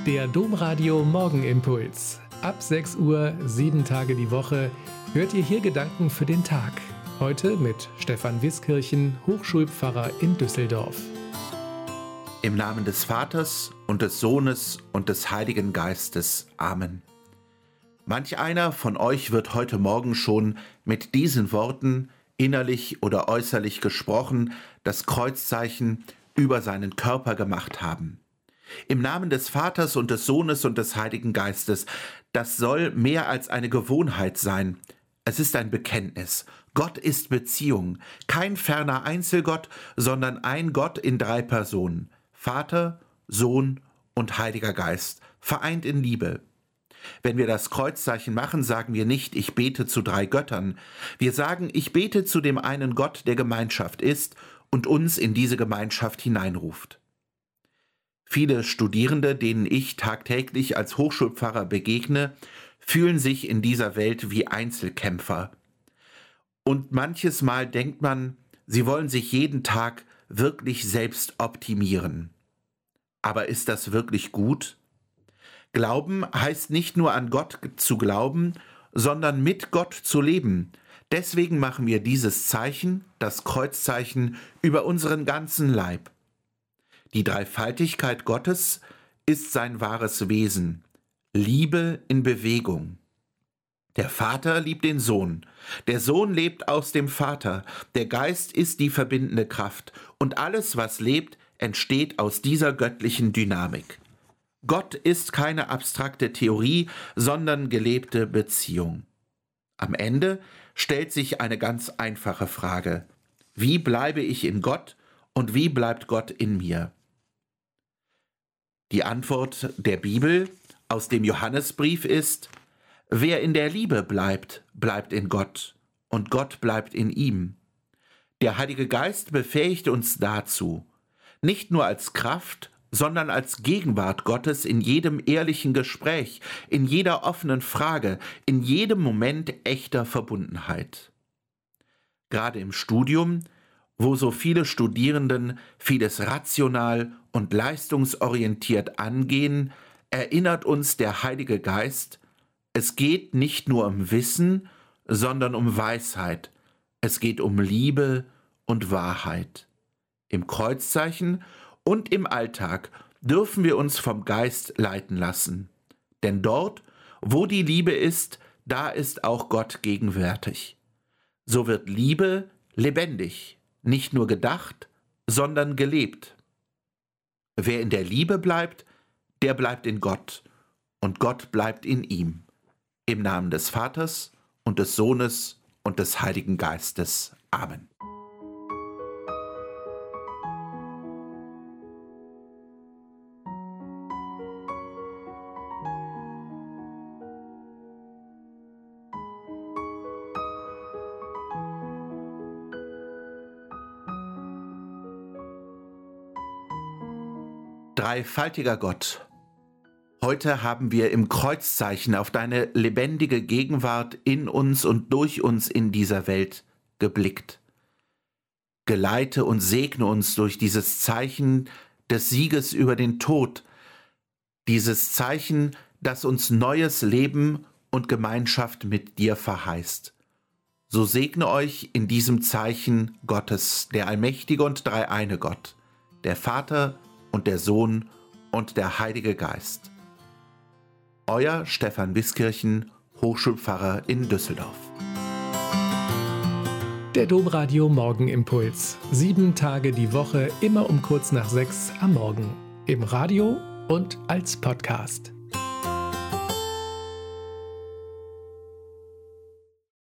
Der Domradio Morgenimpuls. Ab 6 Uhr, 7 Tage die Woche, hört ihr hier Gedanken für den Tag. Heute mit Stefan Wiskirchen, Hochschulpfarrer in Düsseldorf. Im Namen des Vaters und des Sohnes und des Heiligen Geistes. Amen. Manch einer von euch wird heute Morgen schon mit diesen Worten, innerlich oder äußerlich gesprochen, das Kreuzzeichen über seinen Körper gemacht haben. Im Namen des Vaters und des Sohnes und des Heiligen Geistes. Das soll mehr als eine Gewohnheit sein. Es ist ein Bekenntnis. Gott ist Beziehung. Kein ferner Einzelgott, sondern ein Gott in 3 Personen. Vater, Sohn und Heiliger Geist. Vereint in Liebe. Wenn wir das Kreuzzeichen machen, sagen wir nicht, ich bete zu 3 Göttern. Wir sagen, ich bete zu dem einen Gott, der Gemeinschaft ist und uns in diese Gemeinschaft hineinruft. Viele Studierende, denen ich tagtäglich als Hochschulpfarrer begegne, fühlen sich in dieser Welt wie Einzelkämpfer. Und manches Mal denkt man, sie wollen sich jeden Tag wirklich selbst optimieren. Aber ist das wirklich gut? Glauben heißt nicht nur an Gott zu glauben, sondern mit Gott zu leben. Deswegen machen wir dieses Zeichen, das Kreuzzeichen, über unseren ganzen Leib. Die Dreifaltigkeit Gottes ist sein wahres Wesen. Liebe in Bewegung. Der Vater liebt den Sohn. Der Sohn lebt aus dem Vater. Der Geist ist die verbindende Kraft. Und alles, was lebt, entsteht aus dieser göttlichen Dynamik. Gott ist keine abstrakte Theorie, sondern gelebte Beziehung. Am Ende stellt sich eine ganz einfache Frage. Wie bleibe ich in Gott und wie bleibt Gott in mir? Die Antwort der Bibel aus dem Johannesbrief ist: Wer in der Liebe bleibt, bleibt in Gott und Gott bleibt in ihm. Der Heilige Geist befähigt uns dazu, nicht nur als Kraft, sondern als Gegenwart Gottes in jedem ehrlichen Gespräch, in jeder offenen Frage, in jedem Moment echter Verbundenheit. Gerade im Studium, wo so viele Studierenden vieles rational und leistungsorientiert angehen, erinnert uns der Heilige Geist, es geht nicht nur um Wissen, sondern um Weisheit. Es geht um Liebe und Wahrheit. Im Kreuzzeichen und im Alltag dürfen wir uns vom Geist leiten lassen. Denn dort, wo die Liebe ist, da ist auch Gott gegenwärtig. So wird Liebe lebendig, nicht nur gedacht, sondern gelebt. Wer in der Liebe bleibt, der bleibt in Gott und Gott bleibt in ihm. Im Namen des Vaters und des Sohnes und des Heiligen Geistes. Amen. Dreifaltiger Gott, heute haben wir im Kreuzzeichen auf deine lebendige Gegenwart in uns und durch uns in dieser Welt geblickt. Geleite und segne uns durch dieses Zeichen des Sieges über den Tod, dieses Zeichen, das uns neues Leben und Gemeinschaft mit dir verheißt. So segne euch in diesem Zeichen Gottes, der allmächtige und dreieine Gott, der Vater und der Sohn und der Heilige Geist. Euer Stefan Wiskirchen, Hochschulpfarrer in Düsseldorf. Der Domradio Morgenimpuls. 7 Tage die Woche, immer um kurz nach 6 am Morgen. Im Radio und als Podcast.